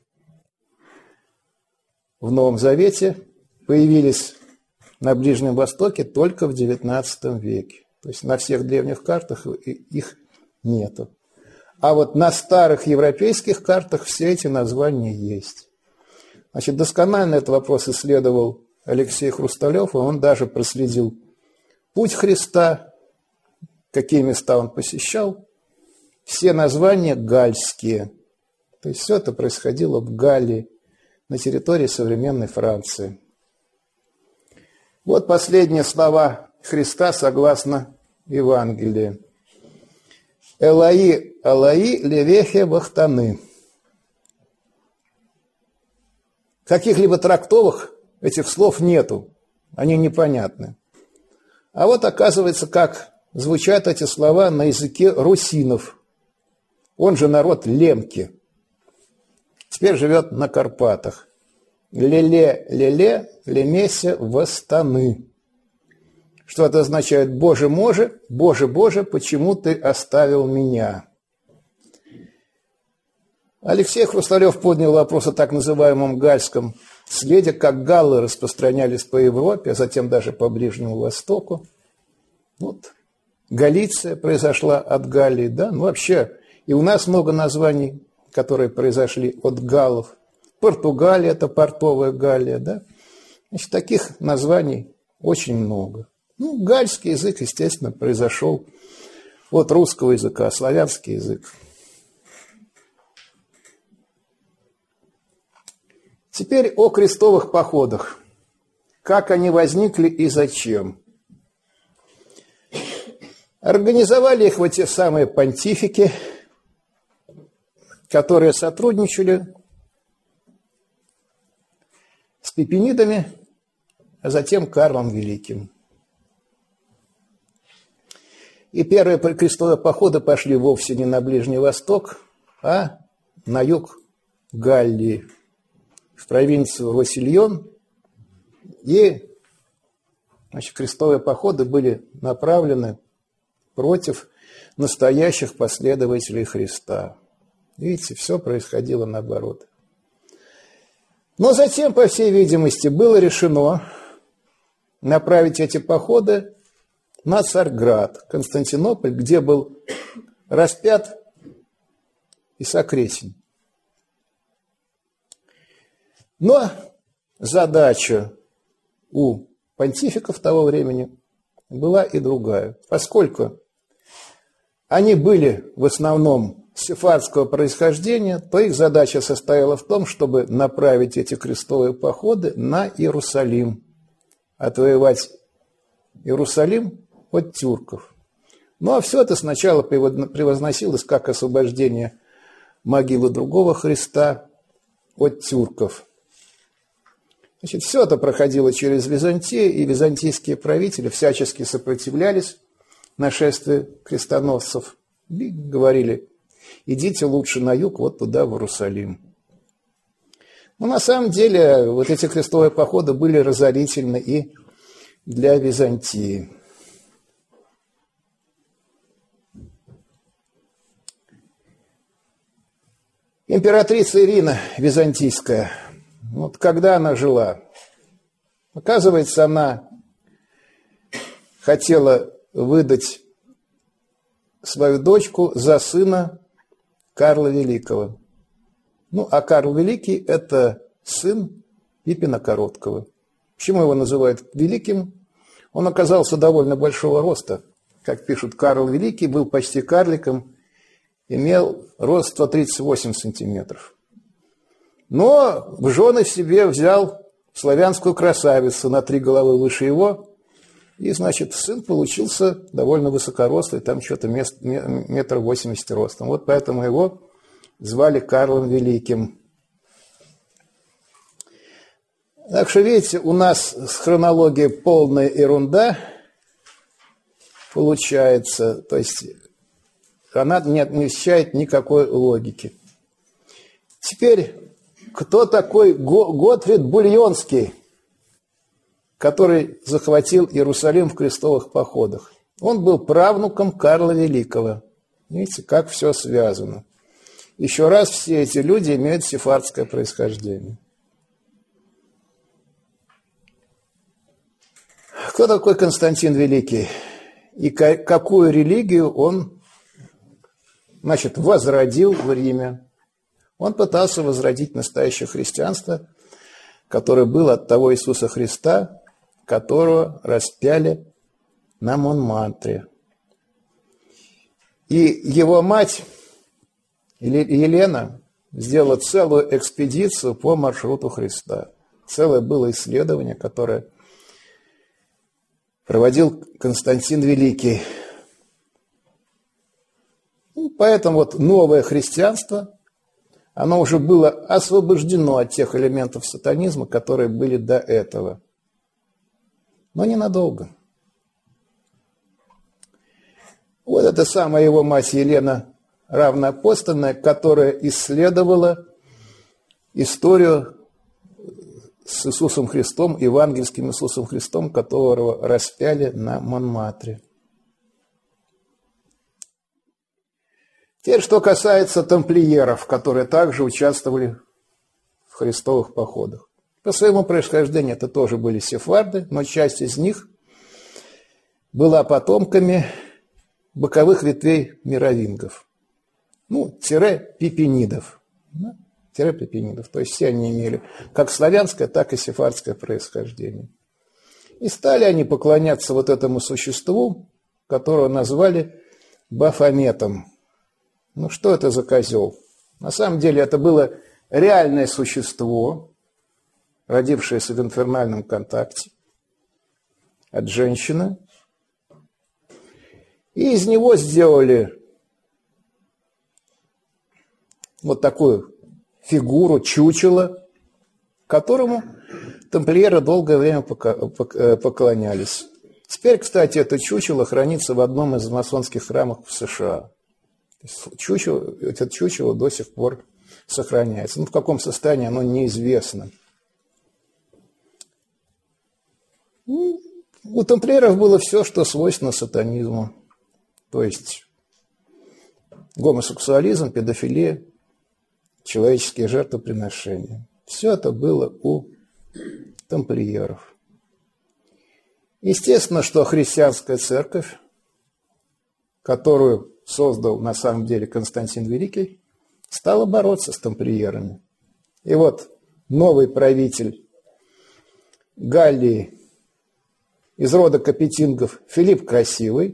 Speaker 1: в Новом Завете, появились на Ближнем Востоке только в XIX веке. То есть на всех древних картах их нету. А вот на старых европейских картах все эти названия есть. Значит, досконально этот вопрос исследовал Алексей Хрусталев, и он даже проследил путь Христа, какие места он посещал. Все названия гальские. То есть все это происходило в Галлии, на территории современной Франции. Вот последние слова Христа согласно Евангелию. «Элаи, Алаи, левехе вахтаны». Каких-либо трактовок этих слов нету они непонятны. А вот оказывается, как звучат эти слова на языке русинов. Он же народ лемки. Теперь живет на Карпатах. Леле, леле, лемеся восстаны. Что это означает? Боже, Боже, почему ты оставил меня? Алексей Хрусталев поднял вопрос о так называемом гальском следе, как галлы распространялись по Европе, а затем даже по Ближнему Востоку. Вот Галиция произошла от Галлии, да? Ну, вообще, и у нас много названий, которые произошли от галлов. Португалия – это портовая Галлия, да? Значит, таких названий очень много. Ну, гальский язык, естественно, произошел от русского языка, славянский язык. Теперь о крестовых походах. Как они возникли и зачем? Организовали их вот те самые понтифики, которые сотрудничали с пипинидами, а затем Карлом Великим. И первые крестовые походы пошли вовсе не на Ближний Восток, а на юг Галлии, в провинцию Росильон. И, значит, крестовые походы были направлены против настоящих последователей Христа. Видите, все происходило наоборот. Но затем, по всей видимости, было решено направить эти походы на Царьград, Константинополь, где был распят Исаак Ресин. Но задача у понтификов того времени была и другая. Поскольку они были в основном сефардского происхождения, то их задача состояла в том, чтобы направить эти крестовые походы на Иерусалим, отвоевать Иерусалим от тюрков. Ну, а все это сначала превозносилось как освобождение могилы другого Христа от тюрков. Значит, все это проходило через Византию, и византийские правители всячески сопротивлялись нашествию крестоносцев и говорили: идите лучше на юг, вот туда, в Иерусалим. Но на самом деле вот эти крестовые походы были разорительны и для Византии. Императрица Ирина Византийская, вот когда она жила, оказывается, она хотела выдать свою дочку за сына Карла Великого. Ну, а Карл Великий – это сын Пипина Короткого. Почему его называют великим? Он оказался довольно большого роста. Как пишут, Карл Великий был почти карликом, имел рост 138 сантиметров. Но в жены себе взял славянскую красавицу на 3 головы выше его. И, значит, сын получился довольно высокорослый, там что-то 1,80 метра ростом. Вот поэтому его звали Карлом Великим. Так что, видите, у нас с хронологией полная ерунда получается. То есть она не вмещает никакой логики. Теперь, кто такой Готфрид Бульонский, который захватил Иерусалим в крестовых походах? Он был правнуком Карла Великого. Видите, как все связано. Еще раз, все эти люди имеют сефардское происхождение. Кто такой Константин Великий? И какую религию он, значит, возродил в Риме? Он пытался возродить настоящее христианство, которое было от того Иисуса Христа, которого распяли на Монмартре. И его мать Елена сделала целую экспедицию по маршруту Христа. Целое было исследование, которое проводил Константин Великий. И поэтому вот новое христианство, оно уже было освобождено от тех элементов сатанизма, которые были до этого. но ненадолго. Вот это самая его мать Елена Равноапостольная, которая исследовала историю с Иисусом Христом, евангельским Иисусом Христом, которого распяли на Монмартре. Теперь, что касается тамплиеров, которые также участвовали в христовых походах. По своему происхождению это тоже были сефарды, но часть из них была потомками боковых ветвей мировингов. Тире пипенидов. Тире пипенидов. То есть все они имели как славянское, так и сефардское происхождение. И стали они поклоняться вот этому существу, которого назвали Бафометом. Что это за козел? На самом деле это было реальное существо, родившееся в инфернальном контакте от женщины. И из него сделали вот такую фигуру, чучело, которому тамплиеры долгое время поклонялись. Теперь, кстати, это чучело хранится в одном из масонских храмов в США. Это чучело до сих пор сохраняется. В каком состоянии оно неизвестно. У тамплиеров было все, что свойственно сатанизму. То есть гомосексуализм, педофилия, человеческие жертвоприношения. Все это было у тамплиеров. Естественно, что христианская церковь, которую создал на самом деле Константин Великий, стала бороться с тамплиерами. И вот новый правитель Галлии из рода капетингов Филипп Красивый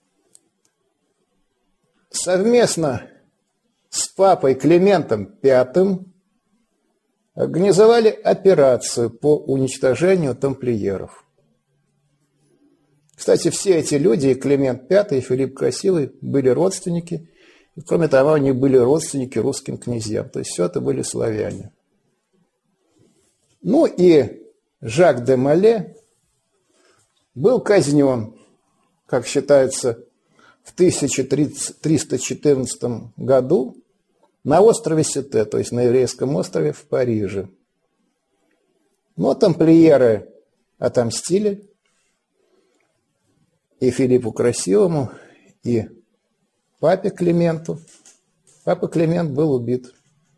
Speaker 1: совместно с папой Климентом V организовали операцию по уничтожению тамплиеров. Кстати, все эти люди, и Климент V, и Филипп Красивый, были родственники. И, кроме того, они были родственники русским князьям. То есть все это были славяне. И Жак де Моле был казнен, как считается, в 1314 году на острове Сите, то есть на еврейском острове в Париже. Но тамплиеры отомстили и Филиппу Красивому, и папе Клименту. Папа Климент был убит.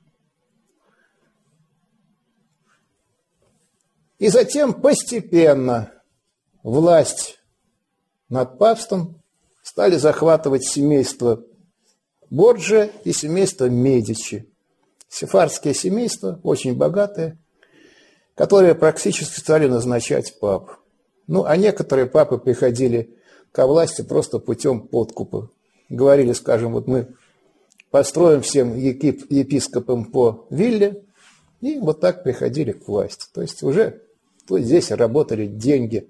Speaker 1: И затем постепенно власть над папством стали захватывать семейство Борджиа и семейство Медичи. Сефардские семейства, очень богатые, которые практически стали назначать пап. А некоторые папы приходили ко власти просто путем подкупа. Говорили, скажем, вот мы построим всем епископам по вилле, и вот так приходили к власти. То есть уже здесь работали деньги.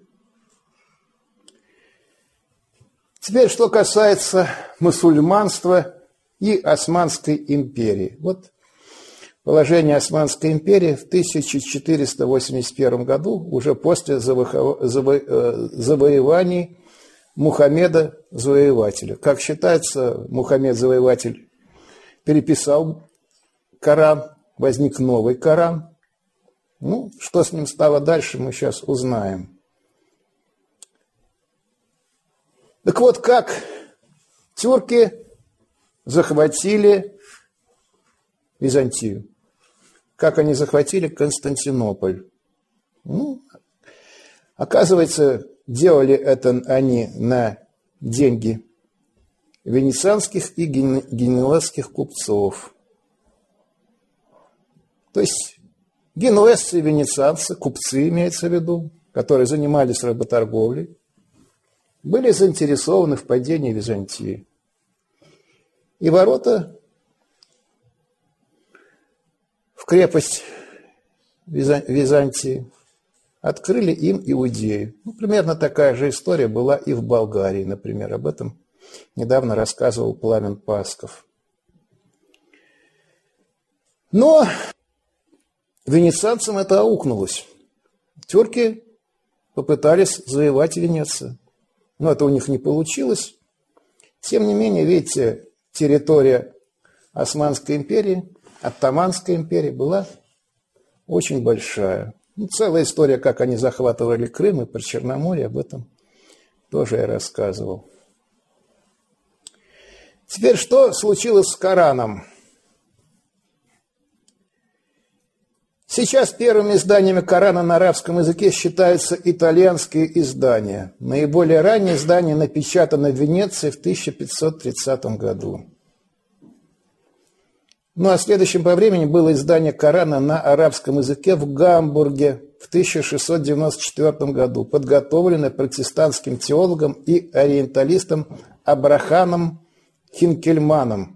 Speaker 1: Теперь, что касается мусульманства и Османской империи. Вот положение Османской империи в 1481 году, уже после завоеваний Мухаммеда Завоевателя. Как считается, Мухаммед Завоеватель переписал Коран, возник новый Коран. Что с ним стало дальше, мы сейчас узнаем. Так вот, как тюрки захватили Византию. Как они захватили Константинополь. Оказывается, делали это они на деньги венецианских и генуэзских купцов. То есть генуэзцы и венецианцы, купцы имеется в виду, которые занимались работорговлей, были заинтересованы в падении Византии. И ворота в крепость Византии открыли им иудеи. Примерно такая же история была и в Болгарии, например. Об этом недавно рассказывал Пламен Пасков. Но венецианцам это аукнулось. Тюрки попытались завоевать Венецию. Но это у них не получилось. Тем не менее, видите, территория Османской империи, Оттоманской империи была очень большая. Целая история, как они захватывали Крым и Причерноморье, об этом тоже я рассказывал. Теперь, что случилось с Кораном? Сейчас первыми изданиями Корана на арабском языке считаются итальянские издания. Наиболее раннее издание напечатано в Венеции в 1530 году. Ну а следующим по времени было издание Корана на арабском языке в Гамбурге в 1694 году, подготовленное протестантским теологом и ориенталистом Абрахамом Хинкельманом.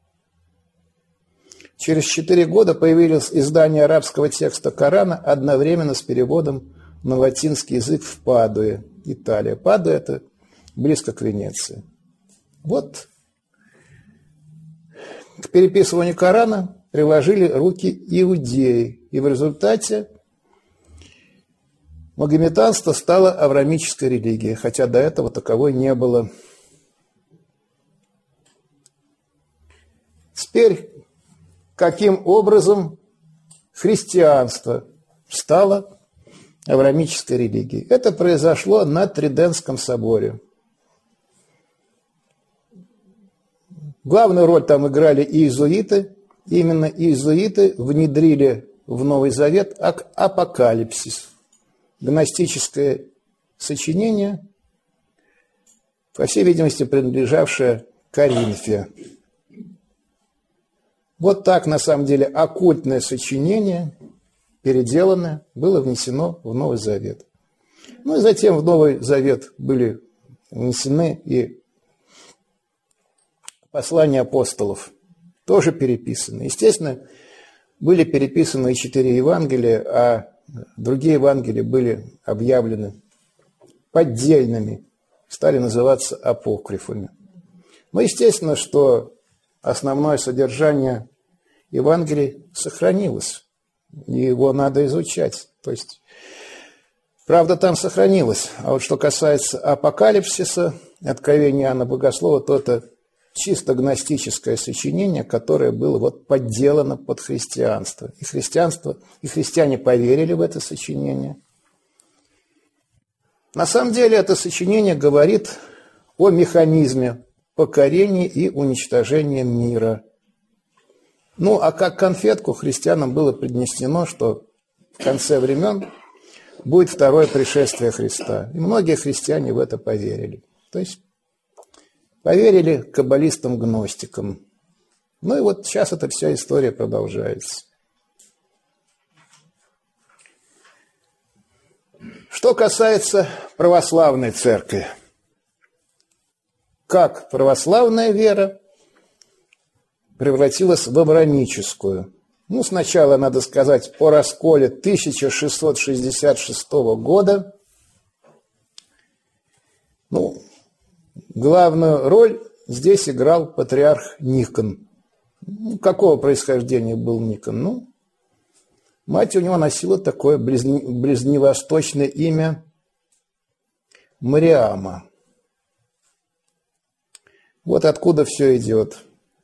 Speaker 1: Через 4 года появилось издание арабского текста Корана одновременно с переводом на латинский язык в Падуе, Италия. Падуя – это близко к Венеции. Вот к переписыванию Корана приложили руки иудеи, и в результате магометанство стало авраамической религией, хотя до этого таковой не было. Теперь, каким образом христианство стало авраамической религией? Это произошло на Тридентском соборе. Главную роль там играли иезуиты. Именно иезуиты внедрили в Новый Завет апокалипсис, гностическое сочинение, по всей видимости, принадлежавшее Коринфе. Вот так, на самом деле, оккультное сочинение, переделанное, было внесено в Новый Завет. Ну и затем в Новый Завет были внесены и послания апостолов, тоже переписаны. Естественно, были переписаны и 4 Евангелия, а другие Евангелия были объявлены поддельными, стали называться апокрифами. Но естественно, что основное содержание Евангелий сохранилось, и его надо изучать. То есть, правда там сохранилась. А вот что касается апокалипсиса, откровения Иоанна Богослова, то это чисто гностическое сочинение, которое было вот подделано под христианство. И христиане поверили в это сочинение. На самом деле это сочинение говорит о механизме покорения и уничтожения мира. Ну, а как конфетку христианам было преподнесено, что в конце времен будет второе пришествие Христа. И многие христиане в это поверили. То есть поверили каббалистам-гностикам. Ну и вот сейчас эта вся история продолжается. Что касается православной церкви. Как православная вера превратилась в авраамическую? Ну, сначала надо сказать о расколе 1666 года. Ну, главную роль здесь играл патриарх Никон. Какого происхождения был Никон? Ну, мать у него носила такое ближневосточное имя Мариама. Вот откуда все идет.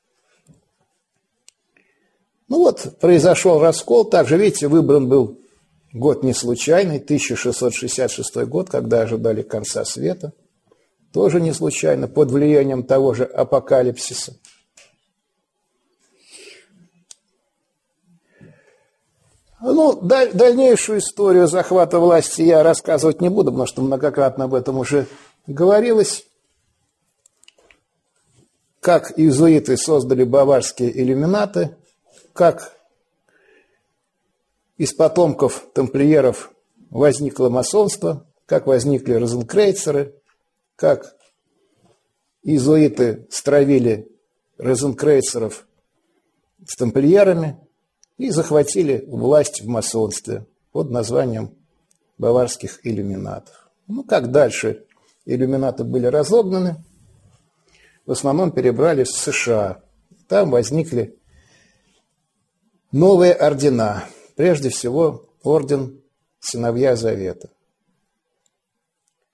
Speaker 1: Ну вот, произошел раскол. Также, видите, выбран был год не случайный, 1666 год, когда ожидали конца света. Тоже не случайно, под влиянием того же апокалипсиса. Ну, дальнейшую историю захвата власти я рассказывать не буду, потому что многократно об этом уже говорилось. Как иезуиты создали баварские иллюминаты, как из потомков тамплиеров возникло масонство, как возникли розенкрейцеры, как иезуиты стравили розенкрейцеров с тамплиерами и захватили власть в масонстве под названием баварских иллюминатов. Ну, как дальше иллюминаты были разогнаны, в основном перебрали в США. Там возникли новые ордена. Прежде всего, орден Сыновья Завета.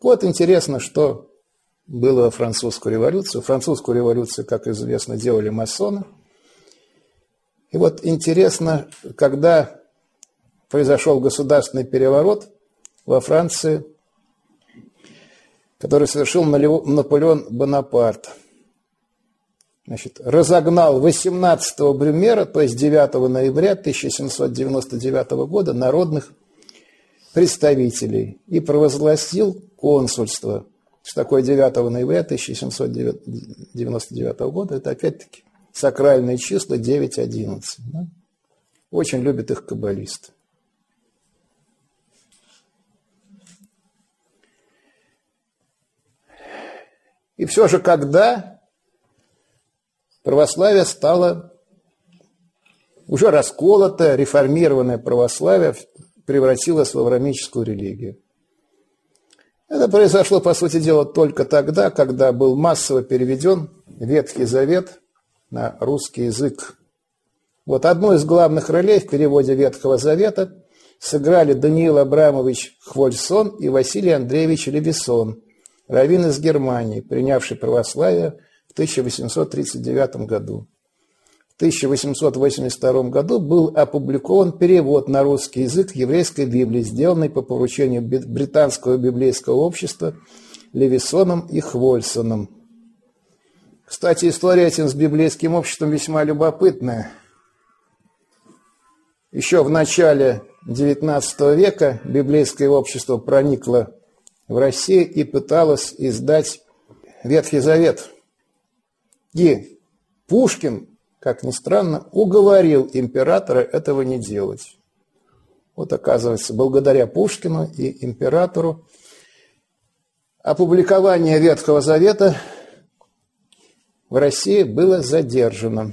Speaker 1: Вот интересно, что было во французскую революцию. Французскую революцию, как известно, делали масоны. И вот интересно, когда произошел государственный переворот во Франции, который совершил Наполеон Бонапарт. Значит, разогнал 18 Брюмера, то есть 9 ноября 1799 года, народных представителей и провозгласил консульство. Что такое 9 ноября 1799 года? Это опять-таки сакральные числа 9-11. Да? Очень любят их каббалисты. И все же, когда православие стало уже расколото, реформированное православие превратилось в авраамическую религию. Это произошло, по сути дела, только тогда, когда был массово переведен Ветхий Завет на русский язык. Вот одну из главных ролей в переводе Ветхого Завета сыграли Даниил Абрамович Хвольсон и Василий Андреевич Левисон, раввин из Германии, принявший православие в 1839 году. В 1882 году был опубликован перевод на русский язык еврейской Библии, сделанный по поручению Британского библейского общества Левисоном и Хвольсоном. Кстати, история этим с библейским обществом весьма любопытная. Еще в начале XIX века библейское общество проникло в Россию и пыталось издать Ветхий Завет. И Пушкин, как ни странно, уговорил императора этого не делать. Вот, оказывается, благодаря Пушкину и императору опубликование Ветхого Завета в России было задержано.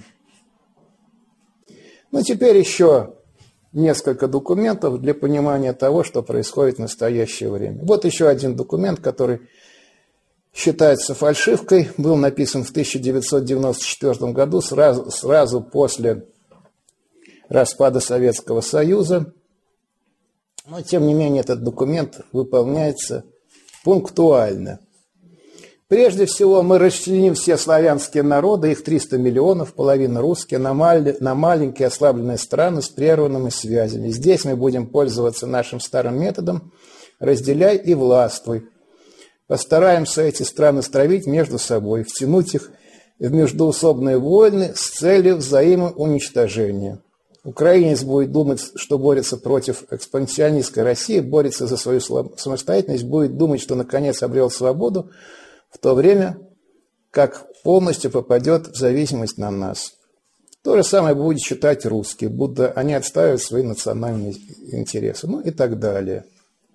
Speaker 1: Ну, теперь еще несколько документов для понимания того, что происходит в настоящее время. Вот еще один документ, который считается фальшивкой, был написан в 1994 году, сразу после распада Советского Союза. Но, тем не менее, этот документ выполняется пунктуально. Прежде всего, мы расчленим все славянские народы, их 300 миллионов, половина русские, на маленькие ослабленные страны с прерванными связями. Здесь мы будем пользоваться нашим старым методом «разделяй и властвуй». Постараемся эти страны стравить между собой, втянуть их в междоусобные войны с целью взаимоуничтожения. Украинец будет думать, что борется против экспансионистской России, борется за свою самостоятельность, будет думать, что наконец обрел свободу, в то время как полностью попадет в зависимость на нас. То же самое будет считать русские, будто они отстаивают свои национальные интересы, ну и так далее.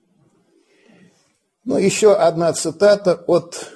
Speaker 1: Ну, еще одна цитата от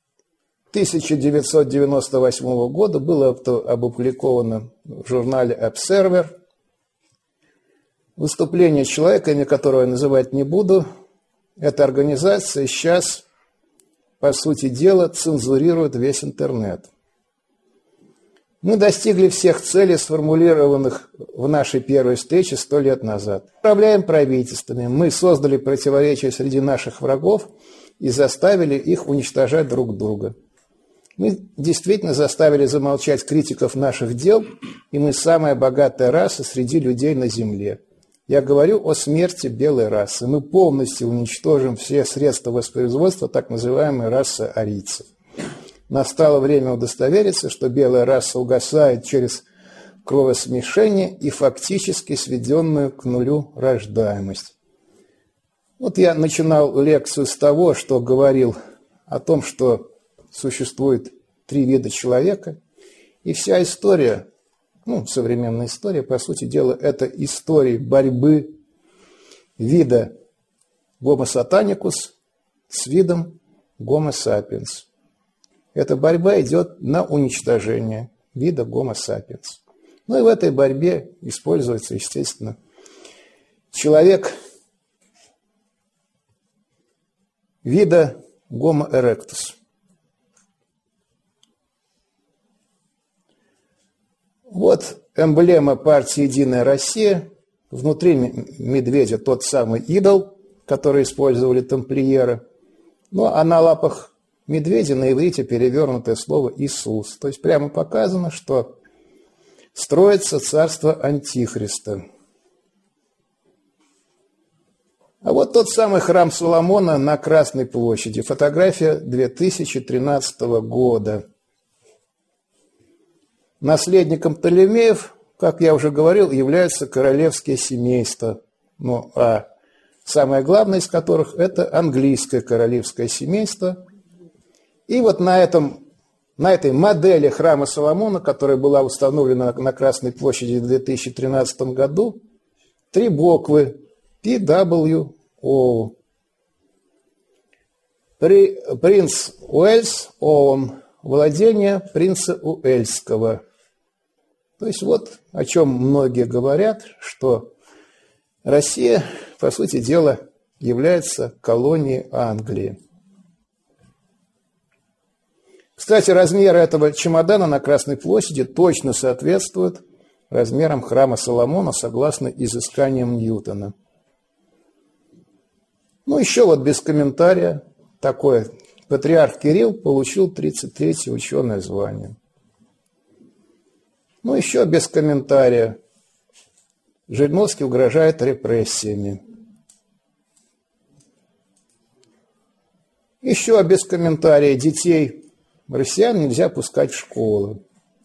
Speaker 1: 1998 года, было опубликовано в журнале Observer. Выступление человека, имя которого я называть не буду, эта организация сейчас, по сути дела, цензурирует весь интернет. Мы достигли всех целей, сформулированных в нашей первой встрече 100 лет назад. Управляем правительствами. Мы создали противоречия среди наших врагов и заставили их уничтожать друг друга. Мы действительно заставили замолчать критиков наших дел, и мы самая богатая раса среди людей на Земле. Я говорю о смерти белой расы. Мы полностью уничтожим все средства воспроизводства так называемой расы арийцев. Настало время удостовериться, что белая раса угасает через кровосмешение и фактически сведенную к нулю рождаемость. Вот я начинал лекцию с того, что говорил о том, что существует 3 вида человека, и вся история, современная история, по сути дела, это история борьбы вида Homo satanicus с видом Homo sapiens. Эта борьба идет на уничтожение вида Homo sapiens. Ну и в этой борьбе используется, естественно, человек вида Homo erectus. Вот эмблема партии «Единая Россия». Внутри медведя тот самый идол, который использовали тамплиеры Ну, а на лапах медведя на иврите перевернутое слово «Иисус». То есть прямо показано, что строится царство Антихриста. А вот тот самый храм Соломона на Красной площади. Фотография 2013 года. Наследником Птолемеев, как я уже говорил, являются королевские семейства. Ну, а самое главное из которых – это английское королевское семейство. И вот на этой модели храма Соломона, которая была установлена на Красной площади в 2013 году, 3 буквы PWO. Принц Уэльс, Оуэн, владение принца Уэльского. То есть вот о чем многие говорят, что Россия, по сути дела, является колонией Англии. Кстати, размеры этого чемодана на Красной площади точно соответствуют размерам храма Соломона, согласно изысканиям Ньютона. Ну, еще вот без комментария такое. Патриарх Кирилл получил 33-е ученое звание. Ну, еще без комментария. Жириновский угрожает репрессиями. Еще без комментария. Детей россиян нельзя пускать в школы.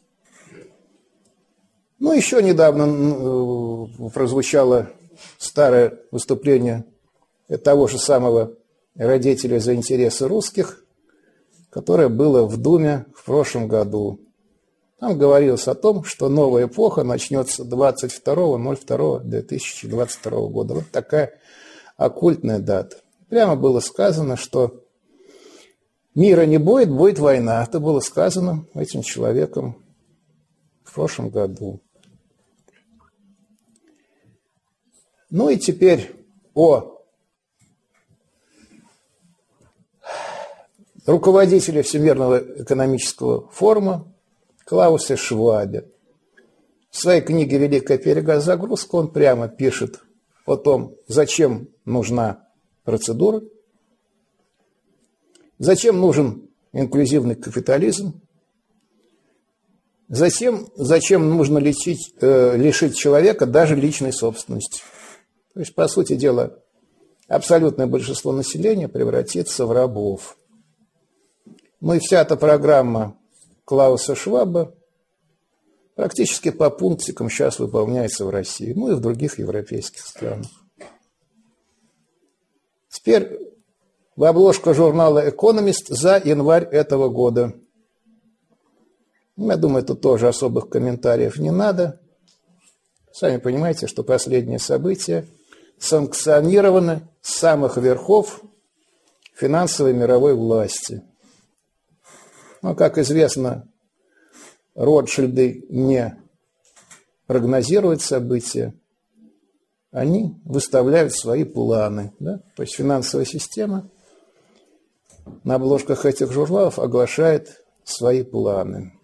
Speaker 1: Ну, еще недавно прозвучало старое выступление того же самого родителя за интересы русских, которое было в Думе в прошлом году. Там говорилось о том, что новая эпоха начнется 22.02.2022 года. Вот такая оккультная дата. Прямо было сказано, что мира не будет, будет война. Это было сказано этим человеком в прошлом году. Ну и теперь о руководителе Всемирного экономического форума Клаусе Швабе. В своей книге «Великая перезагрузка» он прямо пишет о том, зачем нужна процедура, зачем нужен инклюзивный капитализм, зачем нужно лишить человека даже личной собственности. То есть, по сути дела, абсолютное большинство населения превратится в рабов. Ну и вся эта программа Клауса Шваба практически по пунктикам сейчас выполняется в России, ну и в других европейских странах. Теперь в обложку журнала «Экономист» за январь этого года. Я думаю, тут тоже особых комментариев не надо. Сами понимаете, что последние события санкционированы с самых верхов финансовой мировой власти. Но, как известно, Ротшильды не прогнозируют события, они выставляют свои планы. Да? То есть финансовая система на обложках этих журналов оглашает свои планы.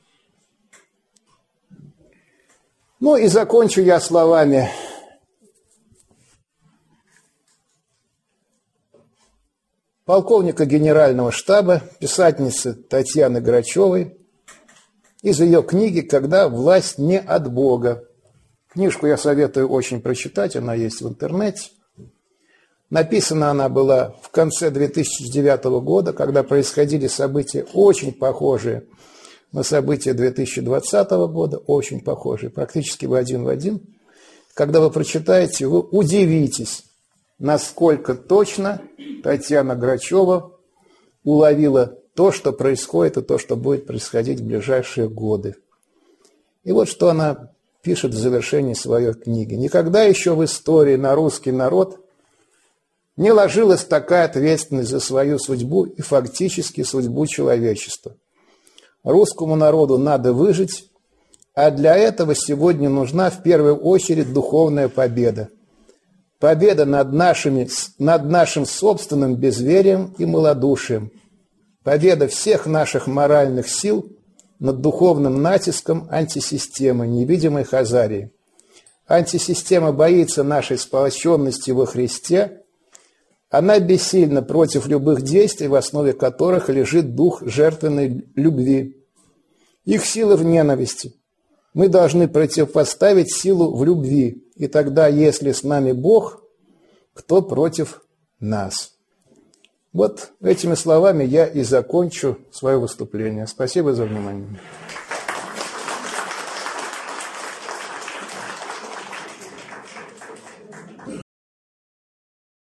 Speaker 1: Ну и закончу я словами полковника генерального штаба, писательницы Татьяны Грачевой из ее книги «Когда власть не от Бога». Книжку я советую очень прочитать, она есть в интернете. Написана она была в конце 2009 года, когда происходили события очень похожие на события 2020 года, очень похожие, практически в один. Когда вы прочитаете, вы удивитесь, насколько точно Татьяна Грачева уловила то, что происходит и то, что будет происходить в ближайшие годы. И вот что она пишет в завершении своей книги. «Никогда еще в истории на русский народ не ложилась такая ответственность за свою судьбу и фактически судьбу человечества. Русскому народу надо выжить, а для этого сегодня нужна в первую очередь духовная победа. Победа над нашим собственным безверием и малодушием. Победа всех наших моральных сил над духовным натиском антисистемы, невидимой Хазарии. Антисистема боится нашей сплоченности во Христе, Она бессильна против любых действий, в основе которых лежит дух жертвенной любви. Их сила в ненависти. Мы должны противопоставить силу в любви. И тогда, если с нами Бог, кто против нас? Вот этими словами я и закончу свое выступление. Спасибо за внимание.